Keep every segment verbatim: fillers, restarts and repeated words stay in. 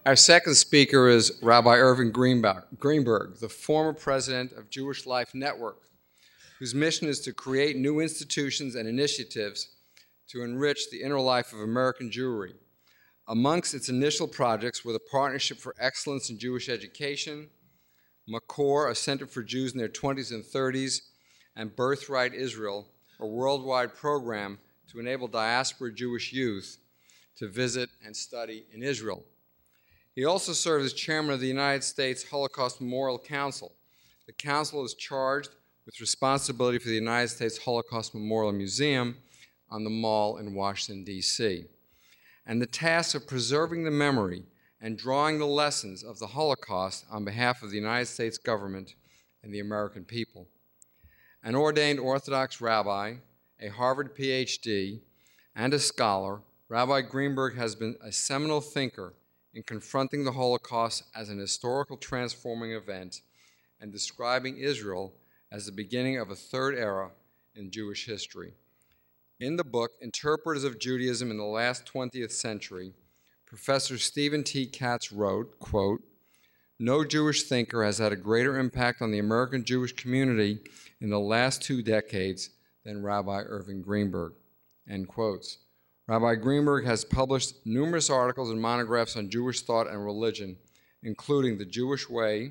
Our second speaker is Rabbi Irving Greenberg, the former president of Jewish Life Network, whose mission is to create new institutions and initiatives to enrich the inner life of American Jewry. Amongst its initial projects were the Partnership for Excellence in Jewish Education, Makor, a center for Jews in their twenties and thirties, and Birthright Israel, a worldwide program to enable diaspora Jewish youth to visit and study in Israel. He also served as chairman of the United States Holocaust Memorial Council. The council is charged with responsibility for the United States Holocaust Memorial Museum on the Mall in Washington, D C, and the task of preserving the memory and drawing the lessons of the Holocaust on behalf of the United States government and the American people. An ordained Orthodox rabbi, a Harvard P H D, and a scholar, Rabbi Greenberg has been a seminal thinker in confronting the Holocaust as an historical transforming event and describing Israel as the beginning of a third era in Jewish history. In the book, Interpreters of Judaism in the Last twentieth Century, Professor Stephen T. Katz wrote, quote, "No Jewish thinker has had a greater impact on the American Jewish community in the last two decades than Rabbi Irving Greenberg," end quotes. Rabbi Greenberg has published numerous articles and monographs on Jewish thought and religion, including The Jewish Way,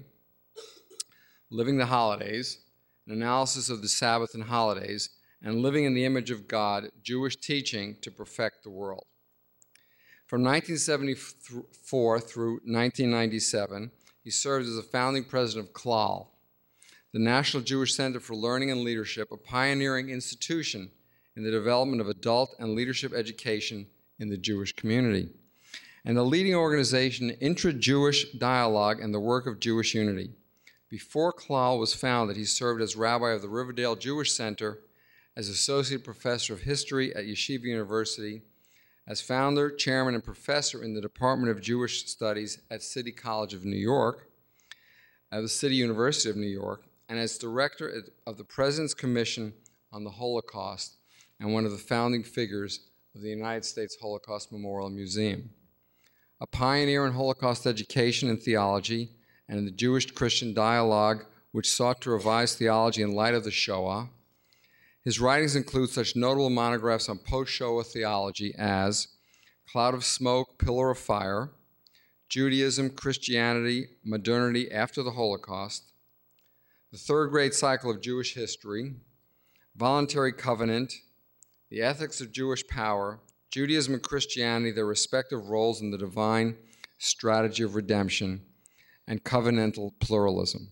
Living the Holidays, an analysis of the Sabbath and holidays, and Living in the Image of God, Jewish Teaching to Perfect the World. From nineteen seventy-four through nineteen ninety-seven, he served as the founding president of Klal, the National Jewish Center for Learning and Leadership, a pioneering institution in the development of adult and leadership education in the Jewish community, and the leading organization Intra-Jewish Dialogue and the Work of Jewish Unity. Before Klal was founded, he served as rabbi of the Riverdale Jewish Center, as associate professor of history at Yeshiva University, as founder, chairman, and professor in the Department of Jewish Studies at City College of New York, at the City University of New York, and as director of the President's Commission on the Holocaust, and one of the founding figures of the United States Holocaust Memorial Museum. A pioneer in Holocaust education and theology, and in the Jewish-Christian dialogue, which sought to revise theology in light of the Shoah, his writings include such notable monographs on post-Shoah theology as Cloud of Smoke, Pillar of Fire, Judaism, Christianity, Modernity After the Holocaust, The Third Great Cycle of Jewish History, Voluntary Covenant, The Ethics of Jewish Power, Judaism and Christianity, their respective roles in the divine strategy of redemption, and covenantal pluralism.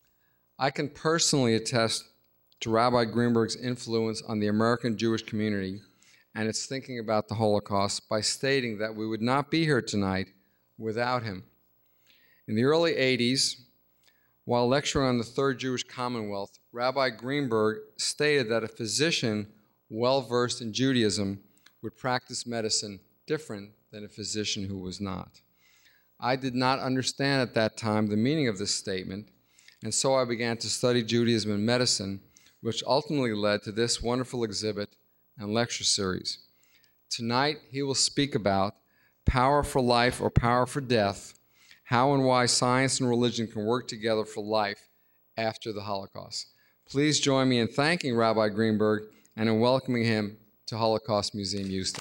I can personally attest to Rabbi Greenberg's influence on the American Jewish community and its thinking about the Holocaust by stating that we would not be here tonight without him. In the early eighties, while lecturing on the Third Jewish Commonwealth, Rabbi Greenberg stated that a physician well-versed in Judaism would practice medicine different than a physician who was not. I did not understand at that time the meaning of this statement, and so I began to study Judaism and medicine, which ultimately led to this wonderful exhibit and lecture series. Tonight, he will speak about Power for Life or Power for Death, how and why science and religion can work together for life after the Holocaust. Please join me in thanking Rabbi Greenberg and in welcoming him to Holocaust Museum Houston.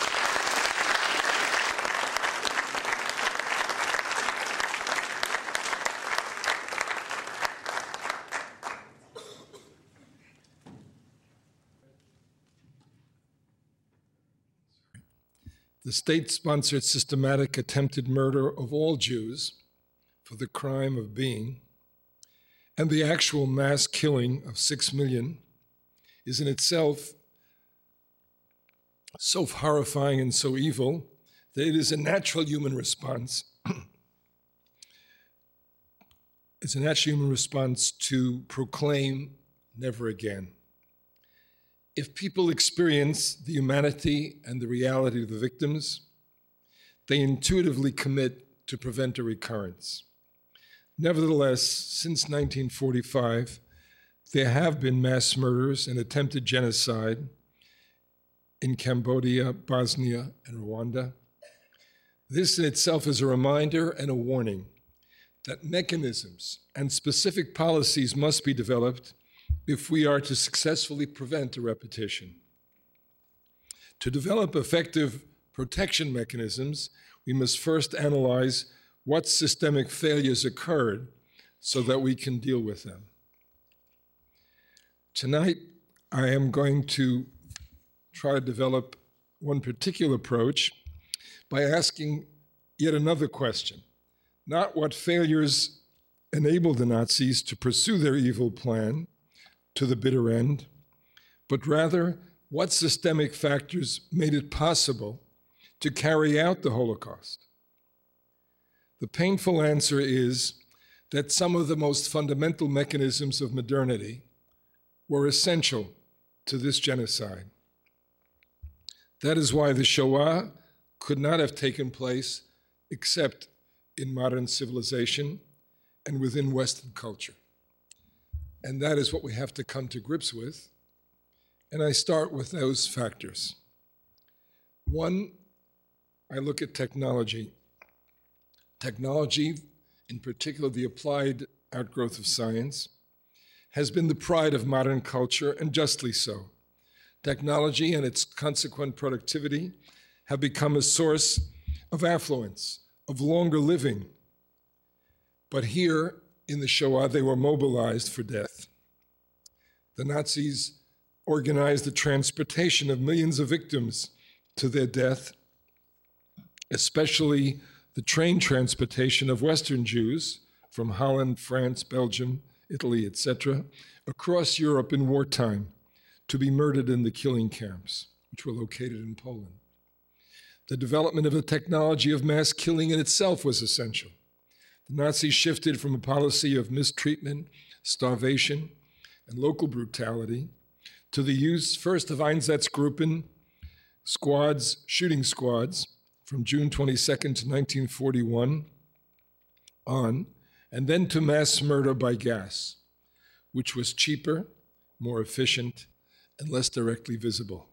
The state-sponsored systematic attempted murder of all Jews for the crime of being, and the actual mass killing of six million is in itself so horrifying and so evil that it is a natural human response. It's a natural human response to proclaim never again. If people experience the humanity and the reality of the victims, they intuitively commit to prevent a recurrence. Nevertheless, since nineteen forty-five, there have been mass murders and attempted genocide in Cambodia, Bosnia, and Rwanda. This in itself is a reminder and a warning that mechanisms and specific policies must be developed if we are to successfully prevent a repetition. To develop effective protection mechanisms, we must first analyze what systemic failures occurred so that we can deal with them. Tonight, I am going to try to develop one particular approach by asking yet another question. Not what failures enabled the Nazis to pursue their evil plan to the bitter end, but rather what systemic factors made it possible to carry out the Holocaust. The painful answer is that some of the most fundamental mechanisms of modernity were essential to this genocide. That is why the Shoah could not have taken place except in modern civilization and within Western culture. And that is what we have to come to grips with. And I start with those factors. One, I look at technology. Technology, in particular the applied outgrowth of science, has been the pride of modern culture, and justly so. Technology and its consequent productivity have become a source of affluence, of longer living. But here in the Shoah, they were mobilized for death. The Nazis organized the transportation of millions of victims to their death, especially the train transportation of Western Jews from Holland, France, Belgium, Italy, et cetera, across Europe in wartime to be murdered in the killing camps, which were located in Poland. The development of a technology of mass killing in itself was essential. The Nazis shifted from a policy of mistreatment, starvation, and local brutality to the use first of Einsatzgruppen squads, shooting squads, from June twenty-second to nineteen forty-one on, and then to mass murder by gas, which was cheaper, more efficient, and less directly visible.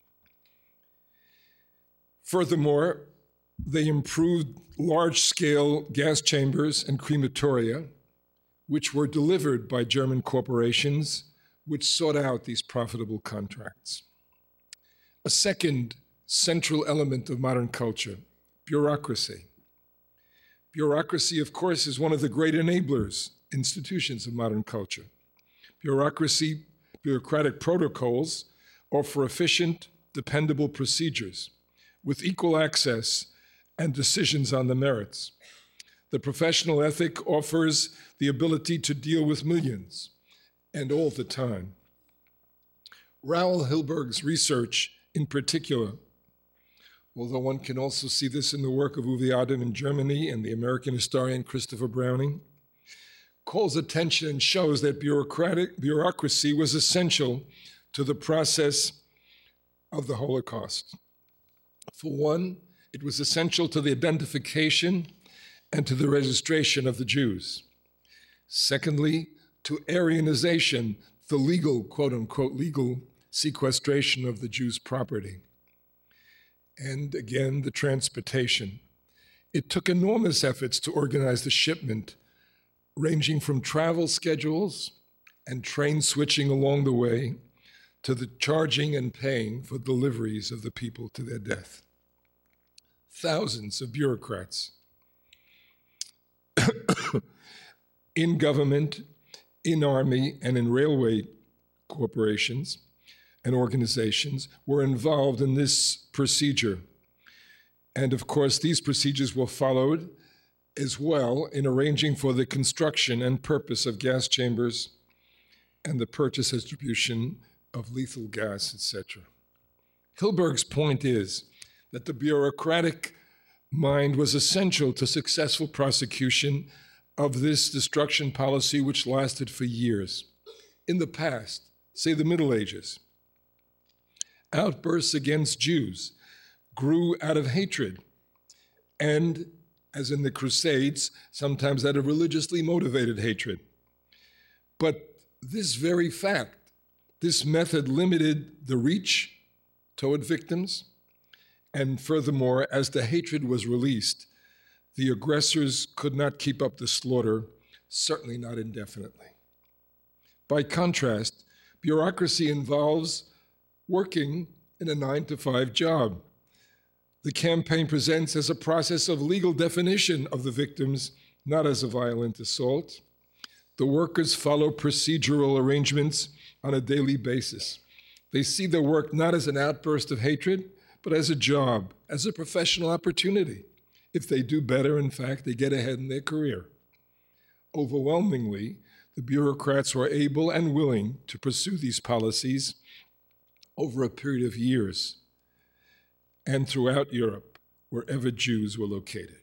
Furthermore, they improved large-scale gas chambers and crematoria, which were delivered by German corporations which sought out these profitable contracts. A second central element of modern culture, bureaucracy. Bureaucracy, of course, is one of the great enablers, institutions of modern culture. Bureaucracy, bureaucratic protocols offer efficient, dependable procedures with equal access and decisions on the merits. The professional ethic offers the ability to deal with millions, and all the time. Raoul Hilberg's research in particular, although one can also see this in the work of Uwe Adam in Germany and the American historian Christopher Browning, calls attention and shows that bureaucratic bureaucracy was essential to the process of the Holocaust. For one, it was essential to the identification and to the registration of the Jews. Secondly, to Aryanization, the legal, quote unquote, legal sequestration of the Jews' property. And again, the transportation. It took enormous efforts to organize the shipment, ranging from travel schedules and train switching along the way to the charging and paying for deliveries of the people to their death. Thousands of bureaucrats in government, in army, and in railway corporations and organizations were involved in this procedure. And of course, these procedures were followed as well in arranging for the construction and purpose of gas chambers and the purchase and distribution of lethal gas, et cetera. Hilberg's point is that the bureaucratic mind was essential to successful prosecution of this destruction policy, which lasted for years. In the past, say the Middle Ages, outbursts against Jews grew out of hatred and, as in the Crusades, sometimes out of religiously motivated hatred. But this very fact, this method limited the reach toward victims And furthermore, as the hatred was released, the aggressors could not keep up the slaughter, certainly not indefinitely. By contrast, bureaucracy involves working in a nine to five job. The campaign presents as a process of legal definition of the victims, not as a violent assault. The workers follow procedural arrangements on a daily basis. They see their work not as an outburst of hatred, but as a job, as a professional opportunity. If they do better, in fact, they get ahead in their career. Overwhelmingly, the bureaucrats were able and willing to pursue these policies over a period of years and throughout Europe, wherever Jews were located.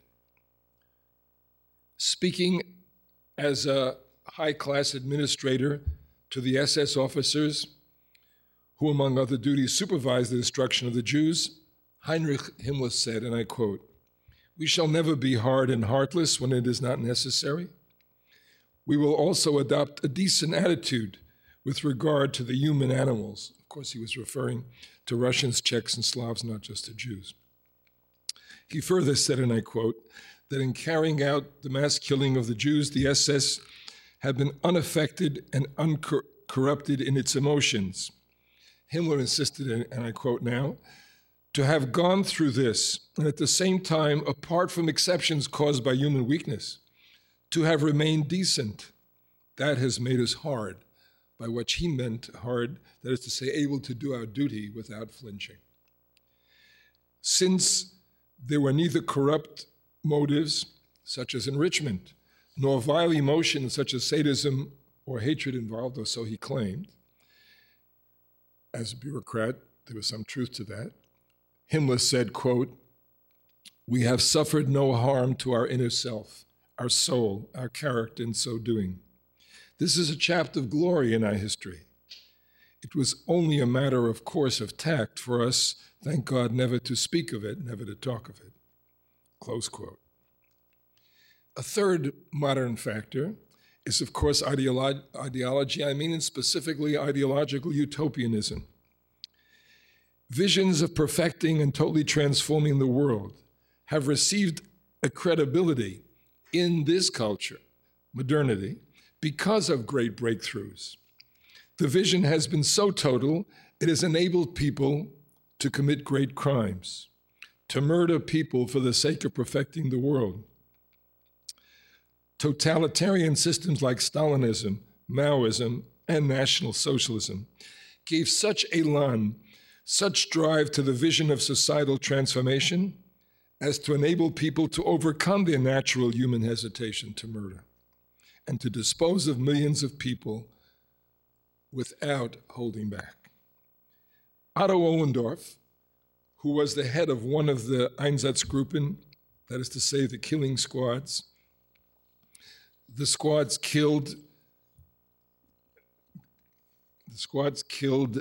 Speaking as a high-class administrator to the S S officers who, among other duties, supervised the destruction of the Jews, Heinrich Himmler said, and I quote, "We shall never be hard and heartless when it is not necessary. We will also adopt a decent attitude with regard to the human animals." Of course, he was referring to Russians, Czechs, and Slavs, not just to Jews. He further said, and I quote, that in carrying out the mass killing of the Jews, the S S had been unaffected and uncorrupted in its emotions. Himmler insisted, and I quote now, "To have gone through this, and at the same time, apart from exceptions caused by human weakness, to have remained decent, that has made us hard," by which he meant hard, that is to say, able to do our duty without flinching. Since there were neither corrupt motives, such as enrichment, nor vile emotions, such as sadism or hatred involved, or so he claimed, as a bureaucrat, there was some truth to that, Himmler said, quote, "We have suffered no harm to our inner self, our soul, our character in so doing. This is a chapter of glory in our history. It was only a matter, of course, of tact for us, thank God, never to speak of it, never to talk of it." Close quote. A third modern factor is, of course, ideolo- ideology. I mean, and specifically ideological utopianism. Visions of perfecting and totally transforming the world have received a credibility in this culture, modernity, because of great breakthroughs. The vision has been so total, it has enabled people to commit great crimes, to murder people for the sake of perfecting the world. Totalitarian systems like Stalinism, Maoism, and National Socialism gave such elan, such drive to the vision of societal transformation as to enable people to overcome their natural human hesitation to murder and to dispose of millions of people without holding back. Otto Ohlendorf, who was the head of one of the Einsatzgruppen, that is to say, the killing squads, the squads killed, the squads killed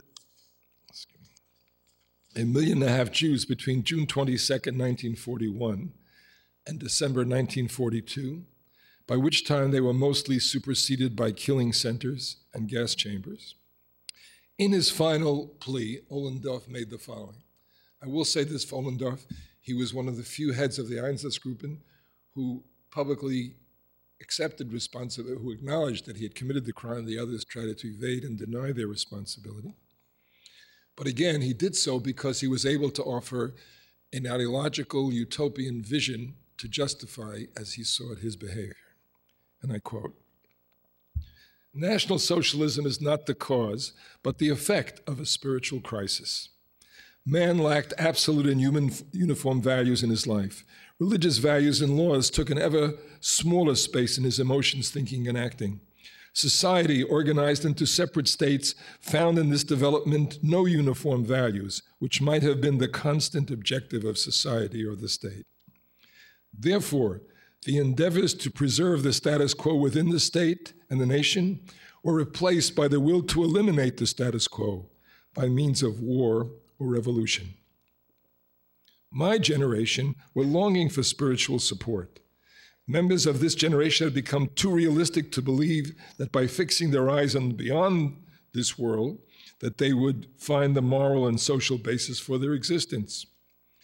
a million and a half Jews between June twenty-second, nineteen forty-one and December nineteen forty-two, by which time they were mostly superseded by killing centers and gas chambers. In his final plea, Ohlendorf made the following. I will say this for Ohlendorf, he was one of the few heads of the Einsatzgruppen who publicly accepted responsibility, who acknowledged that he had committed the crime. The others tried to evade and deny their responsibility. But again, he did so because he was able to offer an ideological utopian vision to justify, as he saw it, his behavior. And I quote, "National Socialism is not the cause, but the effect of a spiritual crisis. Man lacked absolute and human uniform values in his life. Religious values and laws took an ever smaller space in his emotions, thinking, and acting. Society, organized into separate states, found in this development no uniform values, which might have been the constant objective of society or the state. Therefore, the endeavors to preserve the status quo within the state and the nation were replaced by the will to eliminate the status quo by means of war or revolution. My generation were longing for spiritual support. Members of this generation had become too realistic to believe that by fixing their eyes on beyond this world, that they would find the moral and social basis for their existence.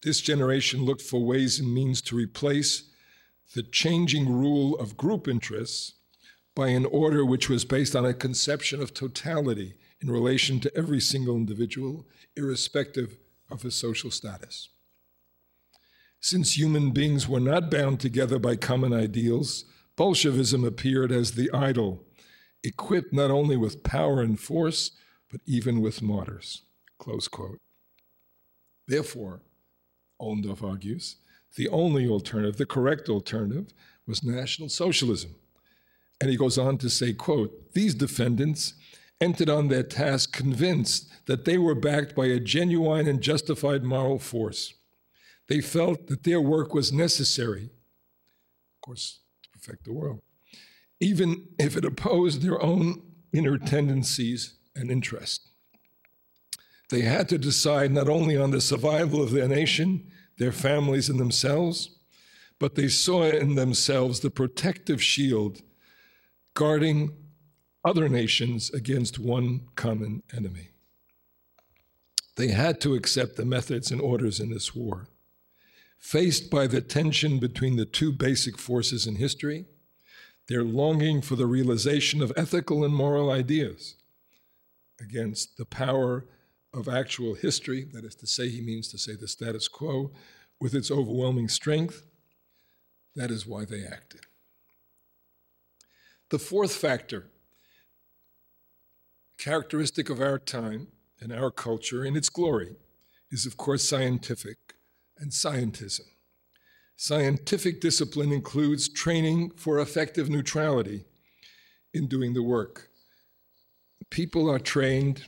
This generation looked for ways and means to replace the changing rule of group interests by an order which was based on a conception of totality in relation to every single individual, irrespective of his social status. Since human beings were not bound together by common ideals, Bolshevism appeared as the idol, equipped not only with power and force, but even with martyrs, close quote. Therefore, Ollendorf argues, the only alternative, the correct alternative, was National Socialism. And he goes on to say, quote, these defendants entered on their task convinced that they were backed by a genuine and justified moral force. They felt that their work was necessary, of course, to perfect the world, even if it opposed their own inner tendencies and interests. They had to decide not only on the survival of their nation, their families, and themselves, but they saw in themselves the protective shield guarding other nations against one common enemy. They had to accept the methods and orders in this war. Faced by the tension between the two basic forces in history, their longing for the realization of ethical and moral ideas against the power of actual history, that is to say, he means to say the status quo, with its overwhelming strength, that is why they acted. The fourth factor, characteristic of our time and our culture in its glory, is of course scientific and scientism. Scientific discipline includes training for effective neutrality in doing the work. People are trained,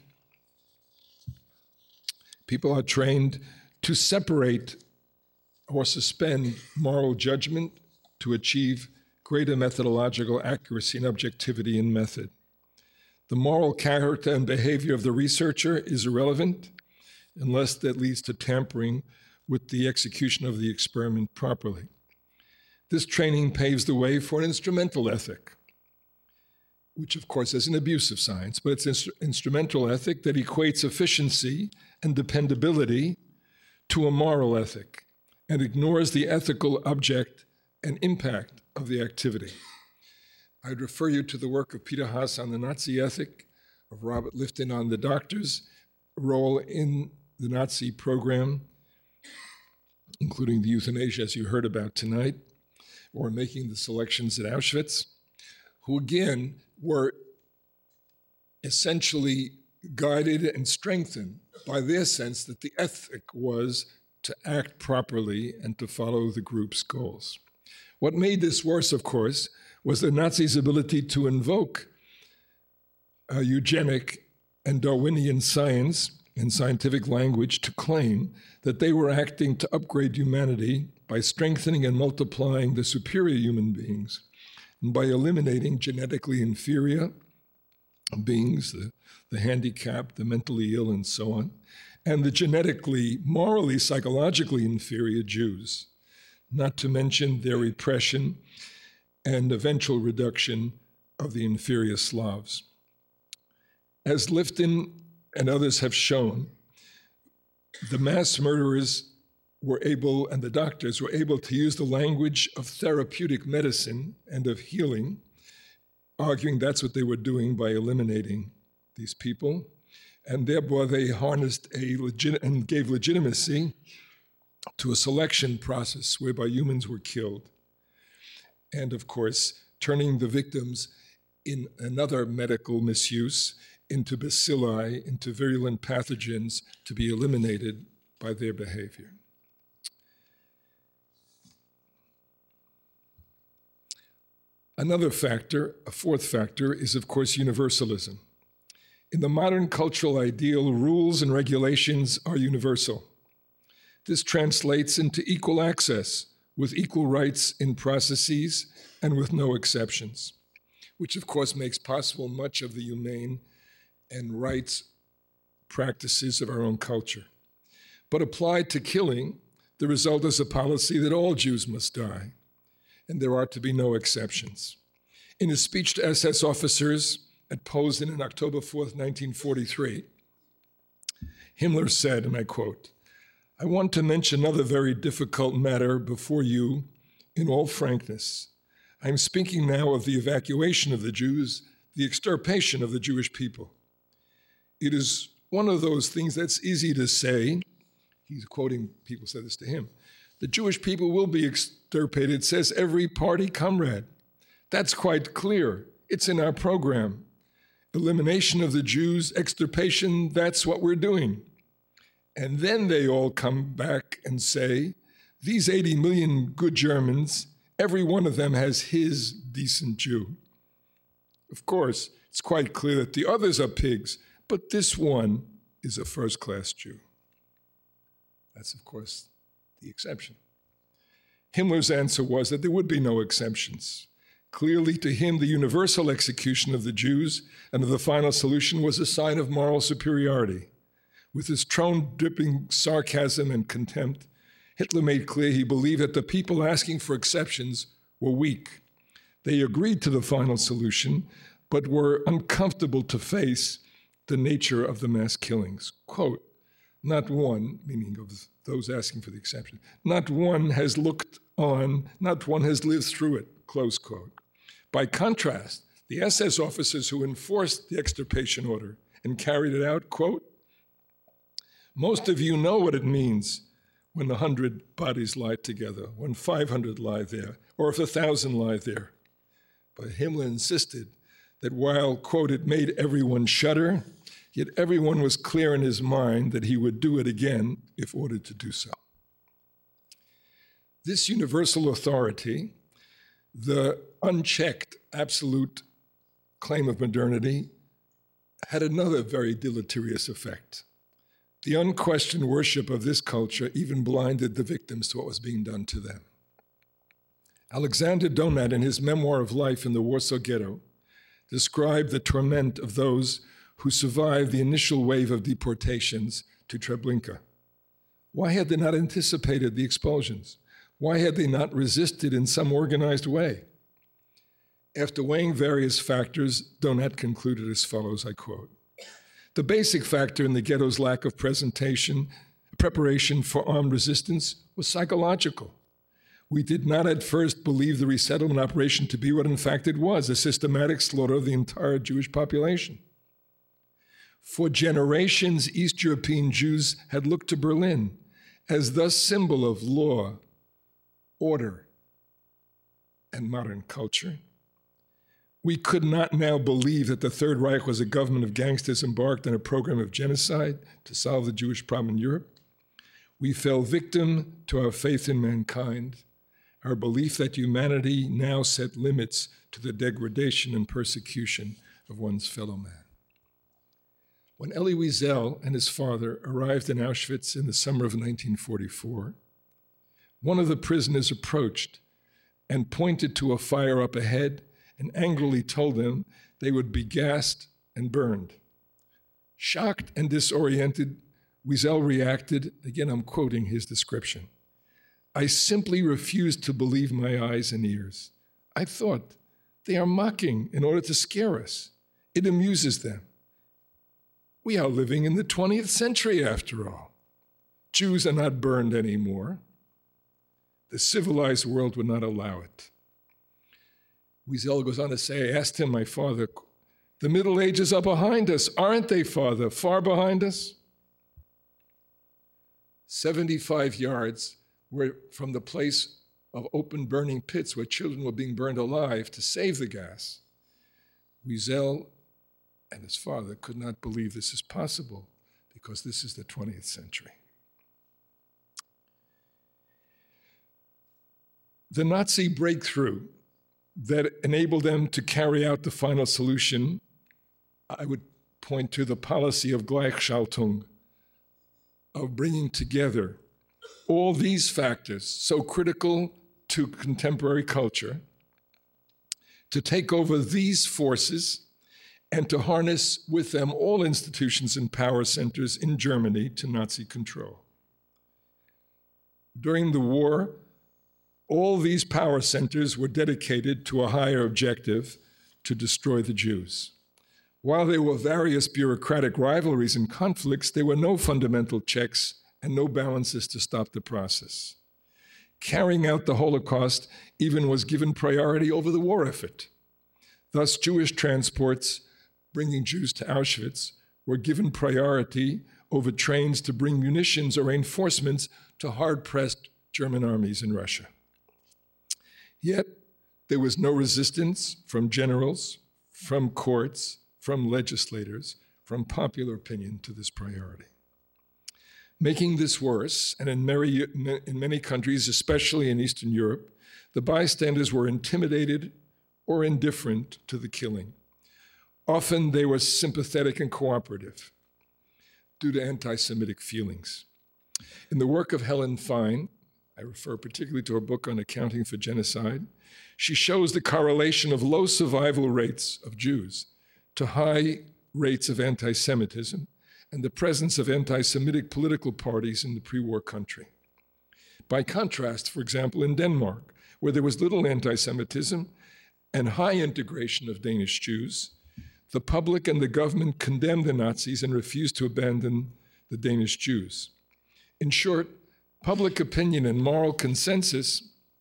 people are trained to separate or suspend moral judgment to achieve greater methodological accuracy and objectivity in method. The moral character and behavior of the researcher is irrelevant unless that leads to tampering with the execution of the experiment properly. This training paves the way for an instrumental ethic, which of course is an abuse of science, but it's an instru- instrumental ethic that equates efficiency and dependability to a moral ethic and ignores the ethical object and impact of the activity. I'd refer you to the work of Peter Haas on the Nazi ethic, of Robert Lifton on the doctor's role in the Nazi program, including the euthanasia, as you heard about tonight, or making the selections at Auschwitz, who again were essentially guided and strengthened by their sense that the ethic was to act properly and to follow the group's goals. What made this worse, of course, was the Nazis' ability to invoke uh, eugenic and Darwinian science and scientific language to claim that they were acting to upgrade humanity by strengthening and multiplying the superior human beings and by eliminating genetically inferior beings, the, the handicapped, the mentally ill, and so on, and the genetically, morally, psychologically inferior Jews, not to mention their repression and eventual reduction of the inferior Slavs. As Lifton and others have shown, the mass murderers were able, and the doctors were able to use the language of therapeutic medicine and of healing, arguing that's what they were doing by eliminating these people, and thereby they harnessed a legit and gave legitimacy to a selection process whereby humans were killed. And of course, turning the victims in another medical misuse into bacilli, into virulent pathogens to be eliminated by their behavior. Another factor, a fourth factor, is of course universalism. In the modern cultural ideal, rules and regulations are universal. This translates into equal access with equal rights in processes and with no exceptions, which of course makes possible much of the humane and rights practices of our own culture. But applied to killing, the result is a policy that all Jews must die, and there are to be no exceptions. In a speech to S S officers at Posen on October fourth, nineteen forty-three, Himmler said, and I quote, I want to mention another very difficult matter before you in all frankness. I'm speaking now of the evacuation of the Jews, the extirpation of the Jewish people. It is one of those things that's easy to say. He's quoting, people said this to him. The Jewish people will be extirpated, says every party comrade. That's quite clear. It's in our program. Elimination of the Jews, extirpation, that's what we're doing. And then they all come back and say, these eighty million good Germans, every one of them has his decent Jew. Of course, it's quite clear that the others are pigs, but this one is a first-class Jew. That's, of course, the exception. Himmler's answer was that there would be no exceptions. Clearly, to him, the universal execution of the Jews and of the final solution was a sign of moral superiority. With his tone-dripping sarcasm and contempt, Hitler made clear he believed that the people asking for exceptions were weak. They agreed to the final solution, but were uncomfortable to face the nature of the mass killings. Quote, not one, meaning of those asking for the exception, not one has looked on, not one has lived through it, close quote. By contrast, the S S officers who enforced the extirpation order and carried it out, quote, most of you know what it means when a hundred bodies lie together, when five hundred lie there, or if a thousand lie there. But Himmler insisted that while, quote, it made everyone shudder, yet everyone was clear in his mind that he would do it again if ordered to do so. This universal authority, the unchecked absolute claim of modernity, had another very deleterious effect. The unquestioned worship of this culture even blinded the victims to what was being done to them. Alexander Donat, in his memoir of life in the Warsaw Ghetto, described the torment of those who survived the initial wave of deportations to Treblinka. Why had they not anticipated the expulsions? Why had they not resisted in some organized way? After weighing various factors, Donat concluded as follows, I quote, the basic factor in the ghetto's lack of presentation, preparation for armed resistance was psychological. We did not at first believe the resettlement operation to be what in fact it was, a systematic slaughter of the entire Jewish population. For generations, East European Jews had looked to Berlin as the symbol of law, order, and modern culture. We could not now believe that the Third Reich was a government of gangsters embarked on a program of genocide to solve the Jewish problem in Europe. We fell victim to our faith in mankind, our belief that humanity now set limits to the degradation and persecution of one's fellow man. When Elie Wiesel and his father arrived in Auschwitz in the summer of nineteen forty-four, one of the prisoners approached and pointed to a fire up ahead and angrily told them they would be gassed and burned. Shocked and disoriented, Wiesel reacted, again I'm quoting his description, I simply refused to believe my eyes and ears. I thought, they are mocking in order to scare us. It amuses them. We are living in the twentieth century after all. Jews are not burned anymore. The civilized world would not allow it. Wiesel goes on to say, I asked him, my father, the Middle Ages are behind us, aren't they, Father? Far behind us? seventy-five yards were from the place of open burning pits where children were being burned alive to save the gas. Wiesel and his father could not believe this is possible because this is the twentieth century. The Nazi breakthrough that enabled them to carry out the final solution, I would point to the policy of Gleichschaltung, of bringing together all these factors so critical to contemporary culture, to take over these forces and to harness with them all institutions and power centers in Germany to Nazi control. During the war, all these power centers were dedicated to a higher objective, to destroy the Jews. While there were various bureaucratic rivalries and conflicts, there were no fundamental checks and no balances to stop the process. Carrying out the Holocaust even was given priority over the war effort. Thus, Jewish transports bringing Jews to Auschwitz were given priority over trains to bring munitions or reinforcements to hard-pressed German armies in Russia. Yet, there was no resistance from generals, from courts, from legislators, from popular opinion to this priority. Making this worse, and in many, in many countries, especially in Eastern Europe, the bystanders were intimidated or indifferent to the killing. Often they were sympathetic and cooperative due to anti-Semitic feelings. In the work of Helen Fine, I refer particularly to her book on accounting for genocide, she shows the correlation of low survival rates of Jews to high rates of anti-Semitism and the presence of anti-Semitic political parties in the pre-war country. By contrast, for example, in Denmark, where there was little anti-Semitism and high integration of Danish Jews, the public and the government condemned the Nazis and refused to abandon the Danish Jews. In short, public opinion and moral consensus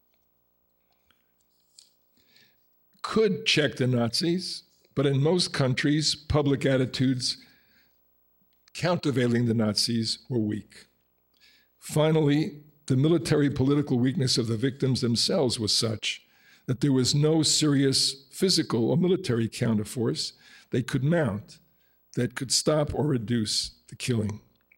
could check the Nazis, but in most countries, public attitudes countervailing the Nazis were weak. Finally, the military political weakness of the victims themselves was such that there was no serious physical or military counterforce they could mount that could stop or reduce the killing.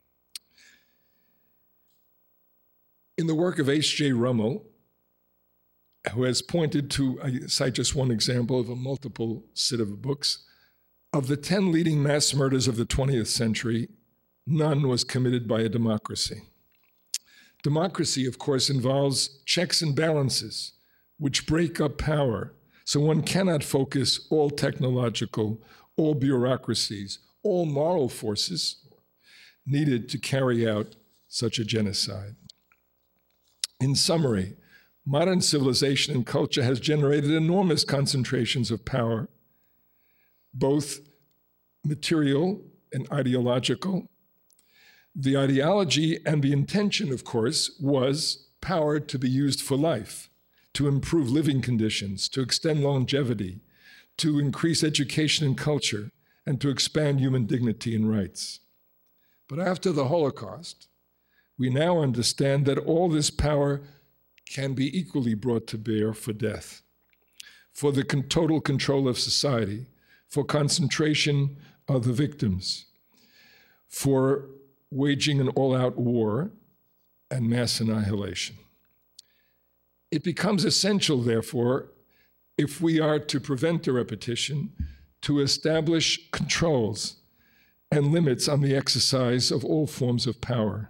In the work of H J Rummel, who has pointed to, I cite just one example of a multiple set of books, of the ten leading mass murders of the twentieth century, none was committed by a democracy. Democracy, of course, involves checks and balances, which break up power, so one cannot focus all technological, all bureaucracies, all moral forces needed to carry out such a genocide. In summary, modern civilization and culture has generated enormous concentrations of power, both material and ideological. The ideology and the intention, of course, was power to be used for life, to improve living conditions, to extend longevity, to increase education and culture, and to expand human dignity and rights. But after the Holocaust, we now understand that all this power can be equally brought to bear for death, for the con- total control of society, for concentration of the victims, for waging an all-out war and mass annihilation. It becomes essential, therefore, if we are to prevent a repetition, to establish controls and limits on the exercise of all forms of power.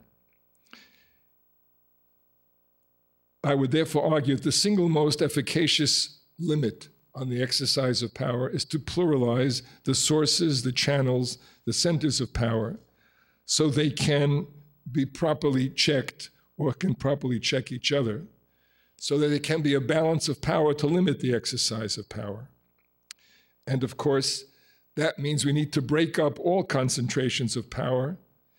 I would therefore argue that the single most efficacious limit on the exercise of power is to pluralize the sources, the channels, the centers of power, so they can be properly checked or can properly check each other, so that there can be a balance of power to limit the exercise of power. And of course, that means we need to break up all concentrations of power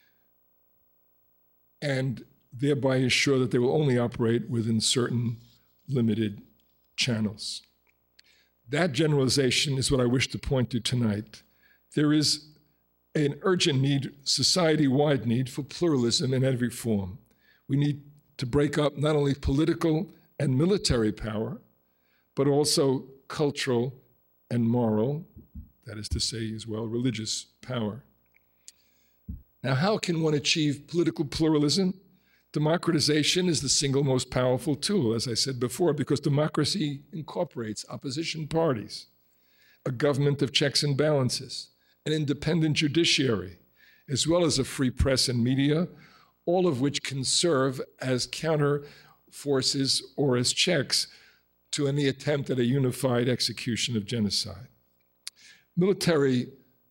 and thereby ensure that they will only operate within certain limited channels. That generalization is what I wish to point to tonight. There is an urgent need, society-wide need, for pluralism in every form. We need to break up not only political and military power, but also cultural and moral, that is to say as well, religious power. Now, how can one achieve political pluralism? Democratization is the single most powerful tool, as I said before, because democracy incorporates opposition parties, a government of checks and balances, an independent judiciary, as well as a free press and media, all of which can serve as counter forces or as checks to any attempt at a unified execution of genocide. Military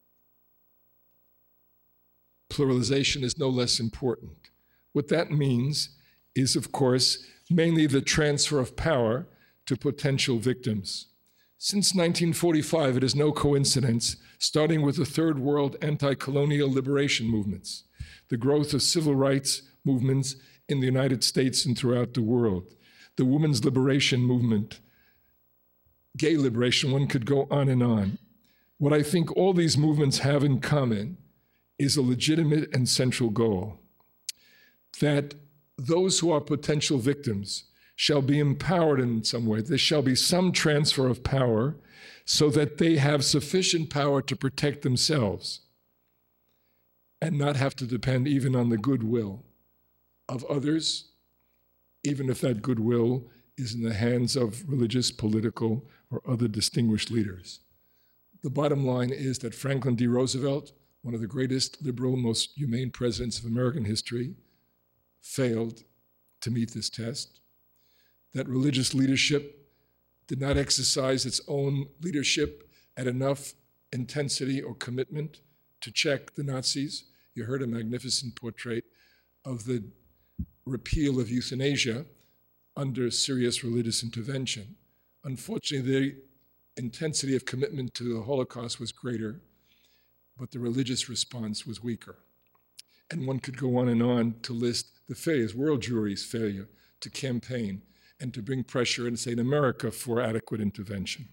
pluralization is no less important. What that means is, of course, mainly the transfer of power to potential victims. Since nineteen forty-five, it is no coincidence, starting with the Third World anti-colonial liberation movements, the growth of civil rights movements in the United States and throughout the world, the women's liberation movement, gay liberation, one could go on and on. What I think all these movements have in common is a legitimate and central goal, that those who are potential victims shall be empowered in some way. There shall be some transfer of power so that they have sufficient power to protect themselves and not have to depend even on the goodwill of others, even if that goodwill is in the hands of religious, political, or other distinguished leaders. The bottom line is that Franklin D. Roosevelt, one of the greatest liberal, most humane presidents of American history, failed to meet this test, that religious leadership did not exercise its own leadership at enough intensity or commitment to check the Nazis. You heard a magnificent portrait of the repeal of euthanasia under serious religious intervention. Unfortunately, the intensity of commitment to the Holocaust was greater, but the religious response was weaker. And one could go on and on to list the failures, world Jewry's failure to campaign and to bring pressure in, say, in America for adequate intervention.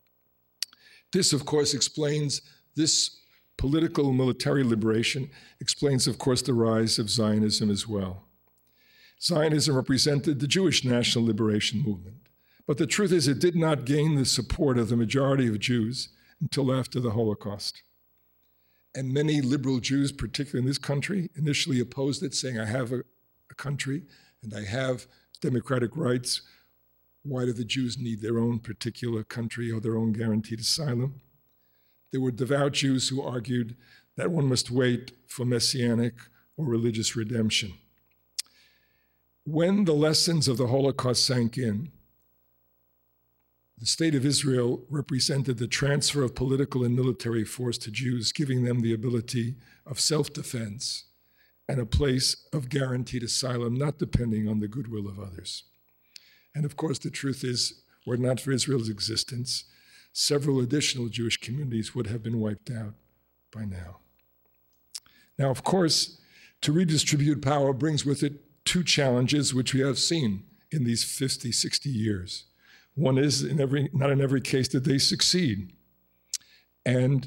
This, of course, explains this political military liberation, explains, of course, the rise of Zionism as well. Zionism represented the Jewish national liberation movement. But the truth is, it did not gain the support of the majority of Jews until after the Holocaust. And many liberal Jews, particularly in this country, initially opposed it, saying, I have a, a country and I have democratic rights. Why do the Jews need their own particular country or their own guaranteed asylum? There were devout Jews who argued that one must wait for messianic or religious redemption. When the lessons of the Holocaust sank in, the state of Israel represented the transfer of political and military force to Jews, giving them the ability of self-defense and a place of guaranteed asylum, not depending on the goodwill of others. And of course, the truth is, were it not for Israel's existence, several additional Jewish communities would have been wiped out by now. Now, of course, to redistribute power brings with it two challenges which we have seen in these fifty, sixty years. One is, in every, not in every case did they succeed. And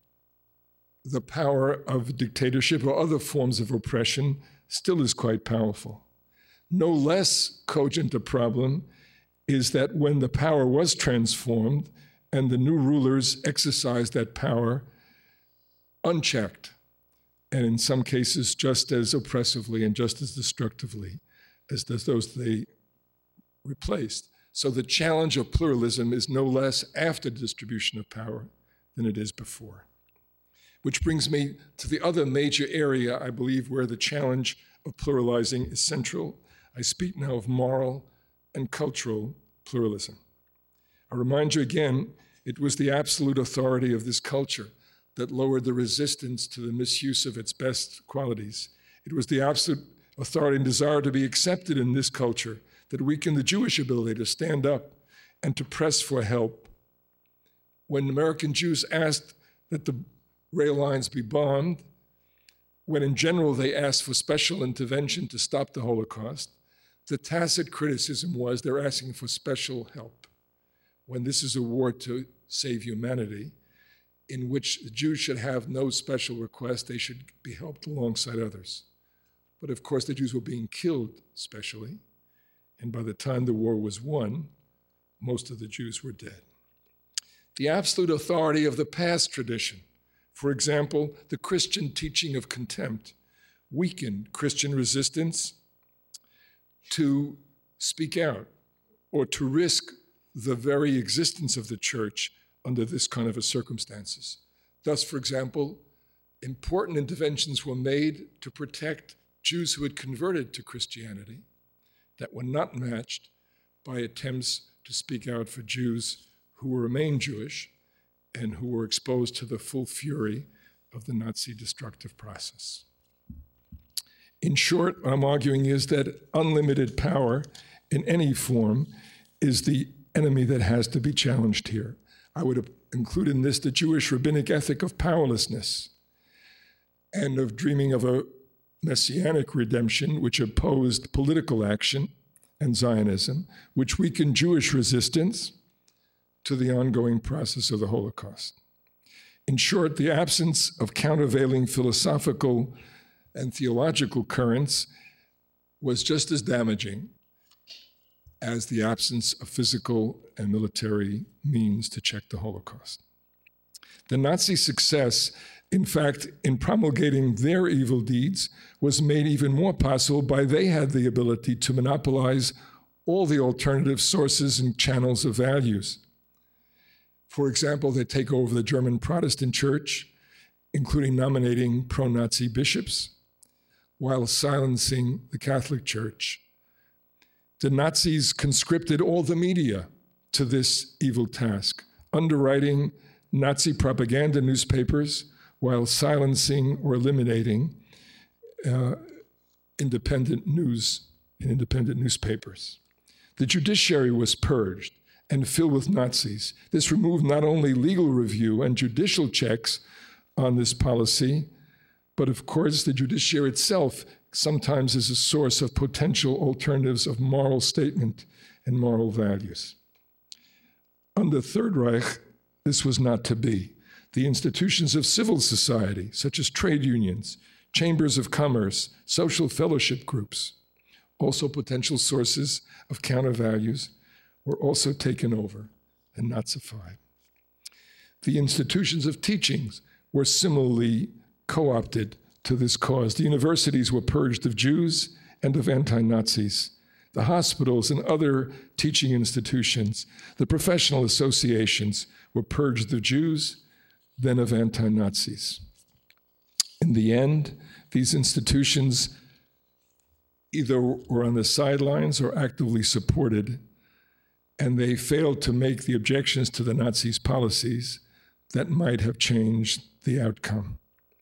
the power of dictatorship or other forms of oppression still is quite powerful. No less cogent a problem is that when the power was transformed and the new rulers exercised that power unchecked, and in some cases just as oppressively and just as destructively as those they replaced. So the challenge of pluralism is no less after distribution of power than it is before. Which brings me to the other major area, I believe, where the challenge of pluralizing is central. I speak now of moral and cultural pluralism. I remind you again, it was the absolute authority of this culture that lowered the resistance to the misuse of its best qualities. It was the absolute authority and desire to be accepted in this culture that weakened the Jewish ability to stand up and to press for help. When American Jews asked that the rail lines be bombed, when in general they asked for special intervention to stop the Holocaust, the tacit criticism was they're asking for special help. When this is a war to save humanity, in which the Jews should have no special request, they should be helped alongside others. But of course, the Jews were being killed specially, and by the time the war was won, most of the Jews were dead. The absolute authority of the past tradition, for example, the Christian teaching of contempt, weakened Christian resistance to speak out or to risk the very existence of the church under this kind of a circumstances. Thus, for example, important interventions were made to protect Jews who had converted to Christianity that were not matched by attempts to speak out for Jews who remained Jewish and who were exposed to the full fury of the Nazi destructive process. In short, what I'm arguing is that unlimited power in any form is the enemy that has to be challenged here. I would include in this the Jewish rabbinic ethic of powerlessness and of dreaming of a Messianic redemption, which opposed political action and Zionism, which weakened Jewish resistance to the ongoing process of the Holocaust. In short, the absence of countervailing philosophical and theological currents was just as damaging as the absence of physical and military means to check the Holocaust. The Nazi success, in fact, in promulgating their evil deeds, was made even more possible by they had the ability to monopolize all the alternative sources and channels of values. For example, they take over the German Protestant Church, including nominating pro-Nazi bishops, while silencing the Catholic Church. The Nazis conscripted all the media to this evil task, underwriting Nazi propaganda newspapers while silencing or eliminating uh, independent news and independent newspapers. The judiciary was purged and filled with Nazis. This removed not only legal review and judicial checks on this policy, but of course the judiciary itself sometimes is a source of potential alternatives of moral statement and moral values. Under Third Reich, this was not to be. The institutions of civil society, such as trade unions, chambers of commerce, social fellowship groups, also potential sources of counter-values, were also taken over and Nazified. The institutions of teachings were similarly co-opted to this cause. The universities were purged of Jews and of anti-Nazis. The hospitals and other teaching institutions, the professional associations were purged of Jews, then of anti-Nazis. In the end, these institutions either were on the sidelines or actively supported, and they failed to make the objections to the Nazis' policies that might have changed the outcome.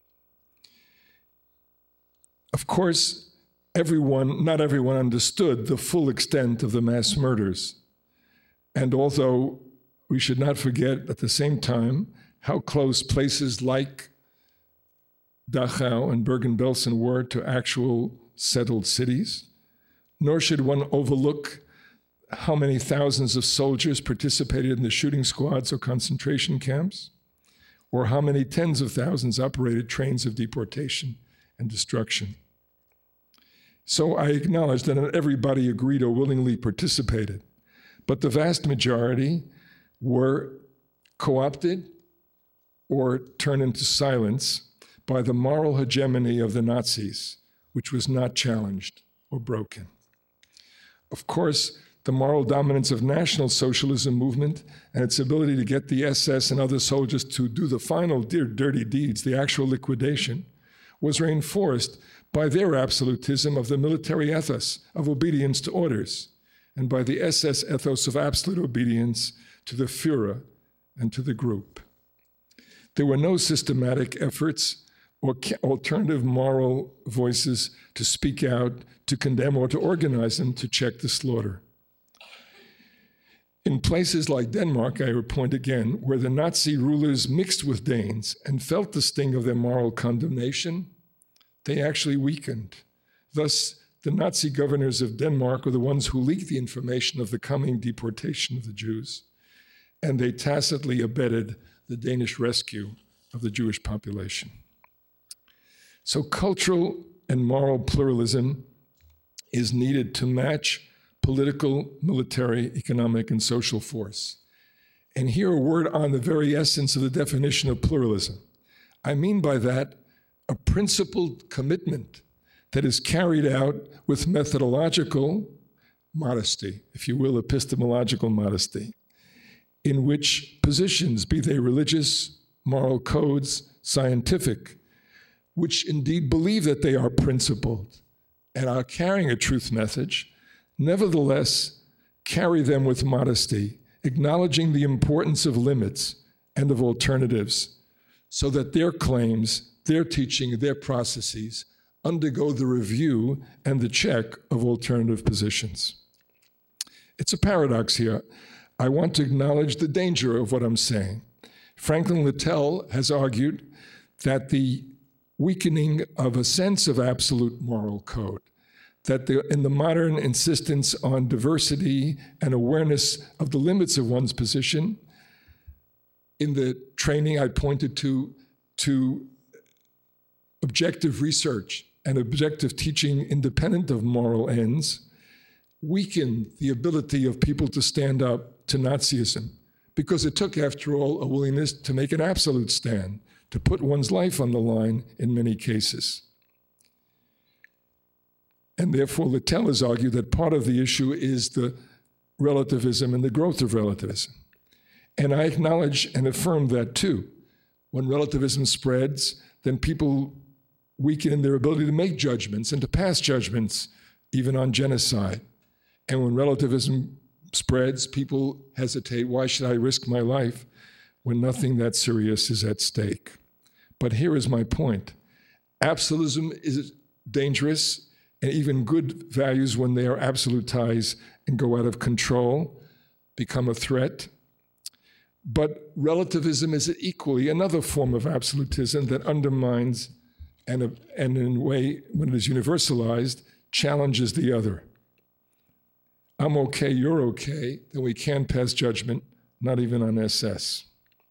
Of course, everyone, not everyone understood the full extent of the mass murders. And although we should not forget at the same time how close places like Dachau and Bergen-Belsen were to actual settled cities, nor should one overlook how many thousands of soldiers participated in the shooting squads or concentration camps, or how many tens of thousands operated trains of deportation and destruction. So I acknowledge that not everybody agreed or willingly participated, but the vast majority were co-opted or turned into silence by the moral hegemony of the Nazis, which was not challenged or broken. Of course, the moral dominance of National Socialism movement and its ability to get the S S and other soldiers to do the final dirty deeds, the actual liquidation, was reinforced by their absolutism of the military ethos of obedience to orders, and by the S S ethos of absolute obedience to the Führer and to the group. There were no systematic efforts or alternative moral voices to speak out, to condemn, or to organize them to check the slaughter. In places like Denmark, I point again, where the Nazi rulers mixed with Danes and felt the sting of their moral condemnation, they actually weakened. Thus, the Nazi governors of Denmark were the ones who leaked the information of the coming deportation of the Jews, and they tacitly abetted the Danish rescue of the Jewish population. So cultural and moral pluralism is needed to match political, military, economic, and social force. And here a word on the very essence of the definition of pluralism. I mean by that a principled commitment that is carried out with methodological modesty, if you will, epistemological modesty, in which positions, be they religious, moral codes, scientific, which indeed believe that they are principled and are carrying a truth message, nevertheless carry them with modesty, acknowledging the importance of limits and of alternatives, so that their claims, their teaching, their processes undergo the review and the check of alternative positions. It's a paradox here. I want to acknowledge the danger of what I'm saying. Franklin Littell has argued that the weakening of a sense of absolute moral code, that the, in the modern insistence on diversity and awareness of the limits of one's position, in the training I pointed to, to objective research and objective teaching independent of moral ends, weaken the ability of people to stand up to Nazism, because it took, after all, a willingness to make an absolute stand, to put one's life on the line in many cases. And therefore, Littell has argued that part of the issue is the relativism and the growth of relativism. And I acknowledge and affirm that too. When relativism spreads, then people weaken in their ability to make judgments and to pass judgments, even on genocide. And when relativism spreads, people hesitate, why should I risk my life when nothing that serious is at stake? But here is my point. Absolutism is dangerous, and even good values, when they are absolutized and go out of control, become a threat. But relativism is equally another form of absolutism that undermines and, and in a way, when it is universalized, challenges the other. I'm okay, you're okay, then we can't pass judgment, not even on S S.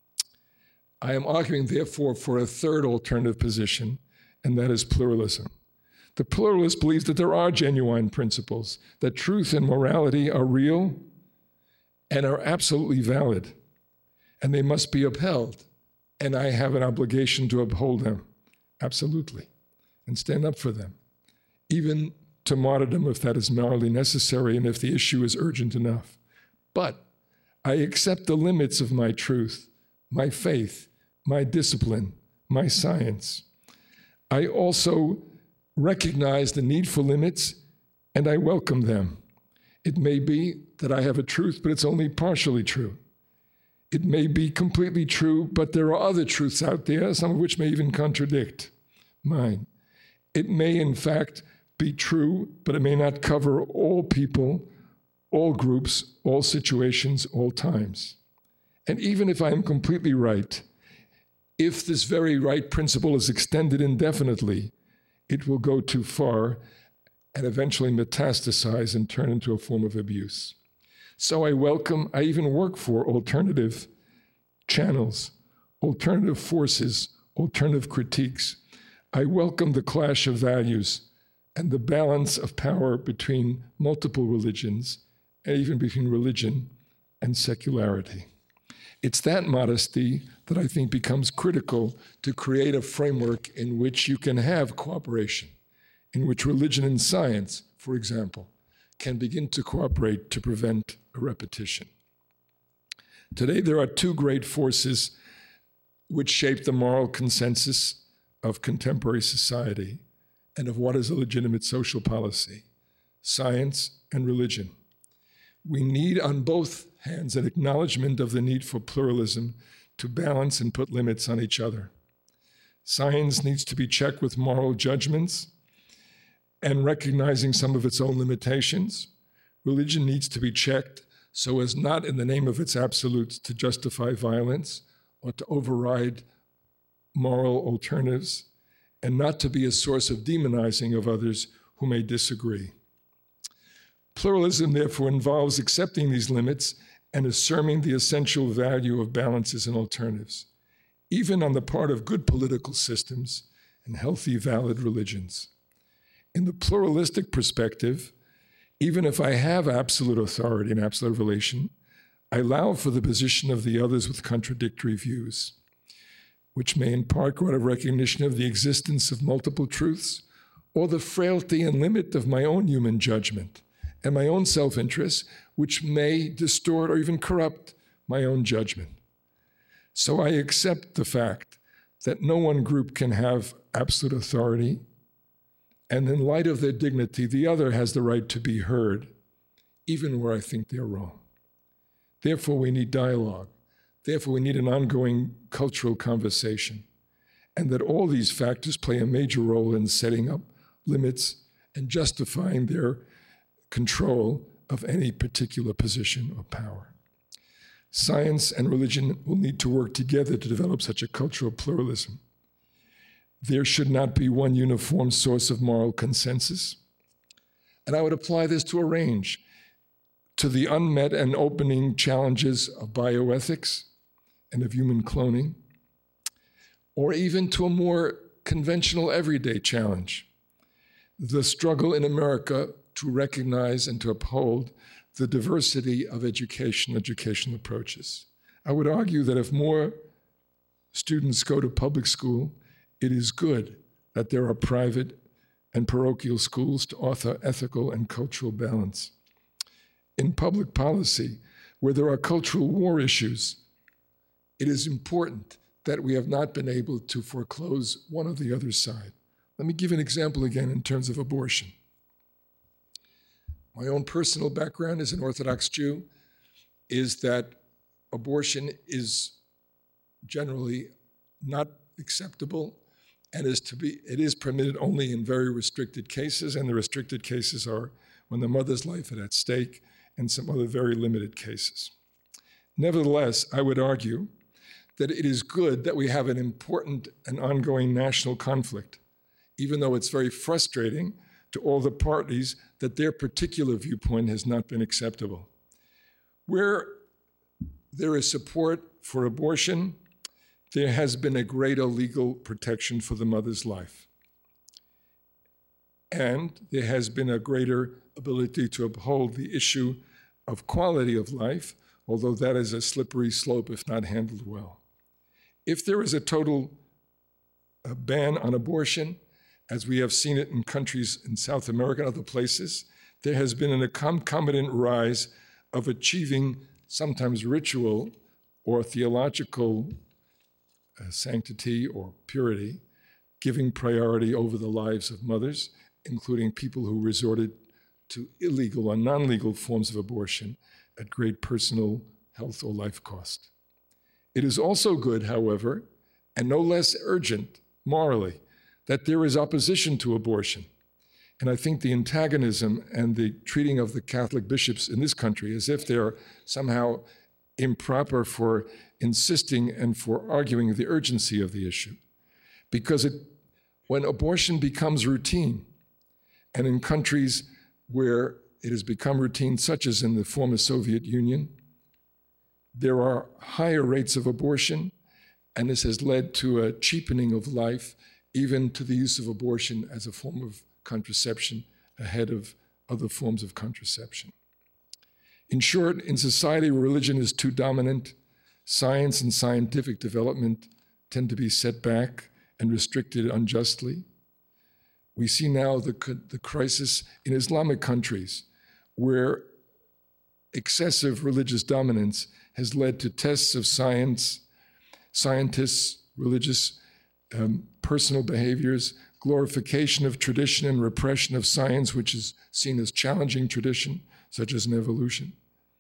I am arguing, therefore, for a third alternative position, and that is pluralism. The pluralist believes that there are genuine principles, that truth and morality are real and are absolutely valid, and they must be upheld, and I have an obligation to uphold them, absolutely, and stand up for them, even to martyrdom if that is morally necessary and if the issue is urgent enough. But I accept the limits of my truth, my faith, my discipline, my science. I also recognize the need for limits, and I welcome them. It may be that I have a truth, but it's only partially true. It may be completely true, but there are other truths out there, some of which may even contradict mine. It may, in fact, be true, but it may not cover all people, all groups, all situations, all times. And even if I am completely right, if this very right principle is extended indefinitely, it will go too far and eventually metastasize and turn into a form of abuse. So I welcome, I even work for alternative channels, alternative forces, alternative critiques. I welcome the clash of values and the balance of power between multiple religions, and even between religion and secularity. It's that modesty that I think becomes critical to create a framework in which you can have cooperation, in which religion and science, for example, can begin to cooperate to prevent a repetition. Today, there are two great forces which shape the moral consensus of contemporary society and of what is a legitimate social policy: science and religion. We need on both hands an acknowledgement of the need for pluralism to balance and put limits on each other. Science needs to be checked with moral judgments and recognizing some of its own limitations. Religion needs to be checked so as not, in the name of its absolutes, to justify violence or to override moral alternatives, and not to be a source of demonizing of others who may disagree. Pluralism, therefore, involves accepting these limits and affirming the essential value of balances and alternatives, even on the part of good political systems and healthy, valid religions. In the pluralistic perspective, even if I have absolute authority and absolute relation, I allow for the position of the others with contradictory views, which may in part go out of recognition of the existence of multiple truths or the frailty and limit of my own human judgment and my own self-interest, which may distort or even corrupt my own judgment. So I accept the fact that no one group can have absolute authority, and in light of their dignity, the other has the right to be heard, even where I think they're wrong. Therefore, we need dialogue. Therefore, we need an ongoing cultural conversation, and that all these factors play a major role in setting up limits and justifying their control of any particular position or power. Science and religion will need to work together to develop such a cultural pluralism. there should not be one uniform source of moral consensus. And I would apply this to a range, to the unmet and opening challenges of bioethics and of human cloning, or even to a more conventional everyday challenge, the struggle in America to recognize and to uphold the diversity of education, educational approaches. I would argue that if more students go to public school, it is good that there are private and parochial schools to offer ethical and cultural balance. In public policy, where there are cultural war issues, it is important that we have not been able to foreclose one or the other side. Let me give an example again in terms of abortion. My own personal background as an Orthodox Jew is that abortion is generally not acceptable and is to be, it is permitted only in very restricted cases, and the restricted cases are when the mother's life is at stake and some other very limited cases. Nevertheless, I would argue that it is good that we have an important and ongoing national conflict, even though it's very frustrating to all the parties that their particular viewpoint has not been acceptable. Where there is support for abortion, there has been a greater legal protection for the mother's life. And there has been a greater ability to uphold the issue of quality of life, although that is a slippery slope if not handled well. If there is a total uh, ban on abortion, as we have seen it in countries in South America and other places, there has been an concomitant rise of achieving sometimes ritual or theological uh, sanctity or purity, giving priority over the lives of mothers, including people who resorted to illegal or non-legal forms of abortion at great personal health or life cost. It is also good, however, and no less urgent morally, that there is opposition to abortion. And I think the antagonism and the treating of the Catholic bishops in this country as if they're somehow improper for insisting and for arguing the urgency of the issue. Because it, when abortion becomes routine, and in countries where it has become routine, such as in the former Soviet Union, there are higher rates of abortion, and this has led to a cheapening of life, even to the use of abortion as a form of contraception ahead of other forms of contraception. In short, in society where religion is too dominant, science and scientific development tend to be set back and restricted unjustly. We see now the, the crisis in Islamic countries where excessive religious dominance has led to tests of science, scientists, religious, um, personal behaviors, glorification of tradition and repression of science, which is seen as challenging tradition, such as an evolution.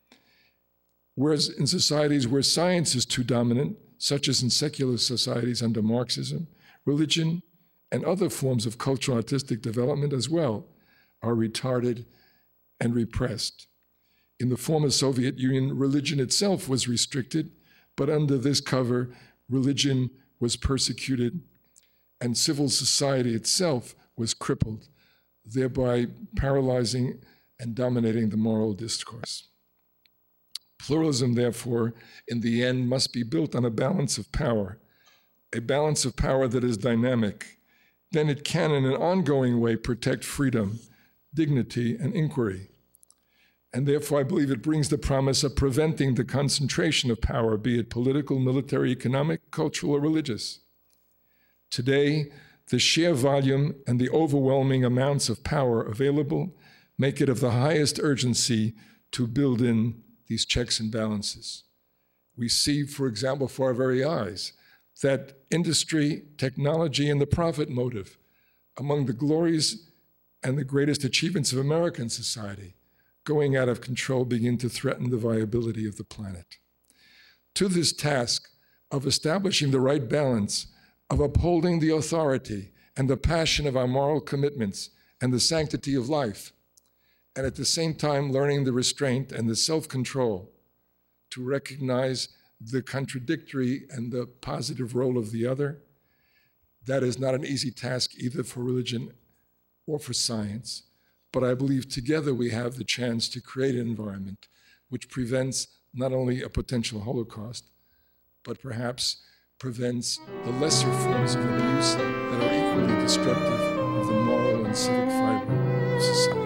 Whereas in societies where science is too dominant, such as in secular societies under Marxism, religion and other forms of cultural artistic development as well are retarded and repressed. In the former Soviet Union, religion itself was restricted, but under this cover, religion was persecuted and civil society itself was crippled, thereby paralyzing and dominating the moral discourse. Pluralism, therefore, in the end, must be built on a balance of power, a balance of power that is dynamic. Then it can, in an ongoing way, protect freedom, dignity, and inquiry. And therefore, I believe it brings the promise of preventing the concentration of power, be it political, military, economic, cultural, or religious. Today, the sheer volume and the overwhelming amounts of power available make it of the highest urgency to build in these checks and balances. We see, for example, before our very eyes, that industry, technology, and the profit motive, among the glories and the greatest achievements of American society, going out of control, begin to threaten the viability of the planet. To this task of establishing the right balance, of upholding the authority and the passion of our moral commitments and the sanctity of life, and at the same time learning the restraint and the self-control to recognize the contradictory and the positive role of the other, That is not an easy task either for religion or for science, but I believe together we have the chance to create an environment which prevents not only a potential Holocaust, but perhaps prevents the lesser forms of abuse that are equally destructive of the moral and civic fiber of society.